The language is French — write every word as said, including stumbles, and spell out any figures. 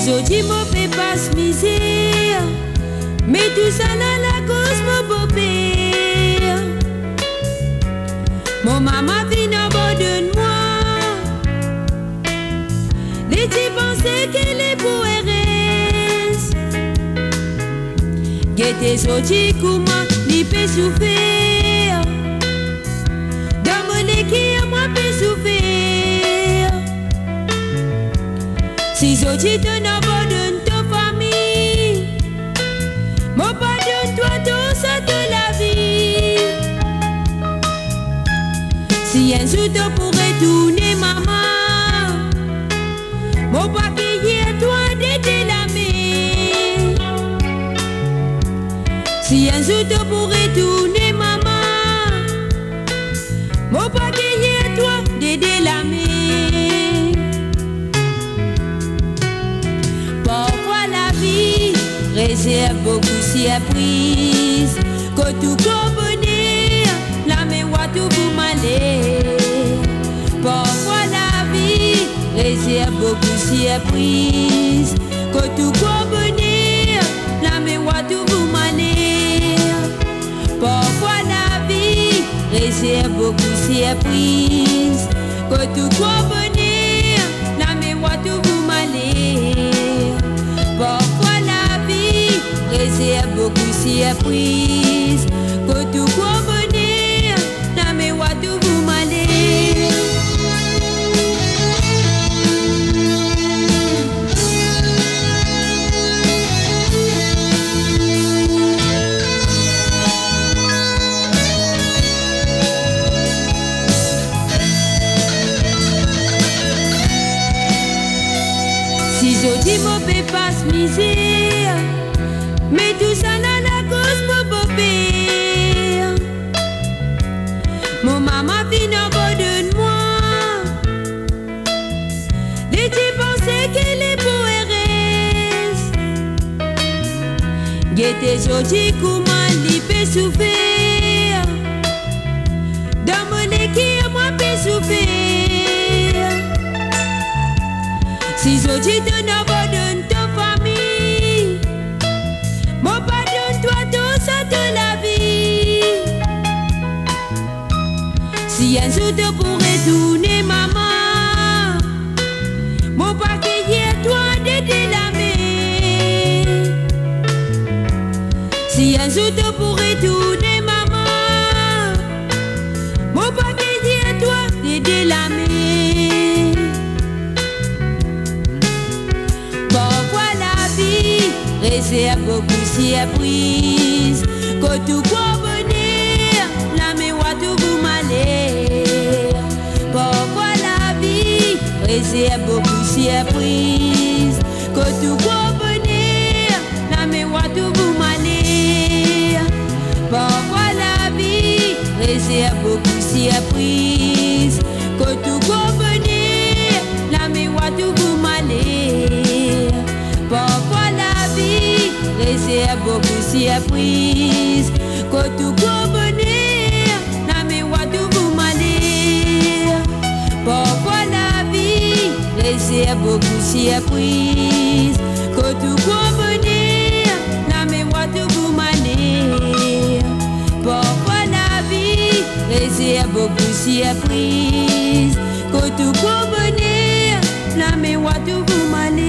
aujourd'hui mon fait pas se misère, mais tout ça dans la cause mon beau-père. Mon maman vient en bas de moi, les petits pensaient qu'elle est pour R S. Guettez aujourd'hui comment l'y peut souffrir, dans mon équipe moi peut souffrir. Si aujourd'hui tu n'abandonnes ta famille, mon pardonne-toi tout ça de la vie. Si un jour tu pourrais tourner maman, mon pas qu'il toi d'aider la main. Si un jour tu pourrais tourner maman, mon pas qu'il toi d'aider la main. Réserve beaucoup surprise, que tout comprenez, la mémoire tout vous m'allez. Parfois la vie réserve beaucoup surprise, que tout comprenez, la mémoire tout vous m'allez. Parfois la vie réserve beaucoup surprise, que tout comprenez, la mémoire tout vous m'allez. Parfois réserve beaucoup surprise, que tout comprenez, la mémoire tout vous m'allez. Si je dis mon bébé passe misère, mais tout ça dans la cause mon beau-père. Mon maman vient en bas de moi, les petits pensaient qu'elle est pour R S. Guettez aujourd'hui comment l'y peut souffrir, dans mon équipe moi peut souffrir. Si aujourd'hui tu n'abandonnes ta famille, mon pardonne-toi tout ça de la vie. Si un jour tu pourrais tourner maman, mon paquet toi d'aider la main. Si un jour tu pourrais tourner maman, mon paquet toi d'aider la main. Parfois la vie réserve beaucoup surprise, que tout comprenez, la mémoire tout vous m'allez. Parfois la vie réserve beaucoup surprise, que tout comprenez, la mémoire tout vous m'allez. Parfois la vie réserve beaucoup surprise, que tout comprenez, la mémoire tout vous m'allez. Parfois la vie réserve beaucoup surprise, que tout comprenez, la mémoire tout vous m'allez. Parfois la vie réserve beaucoup surprise, que tout comprenez, la mémoire tout vous m'allez. Parfois la vie réserve beaucoup surprise, que tout comprenez, la mémoire tout vous m'allez.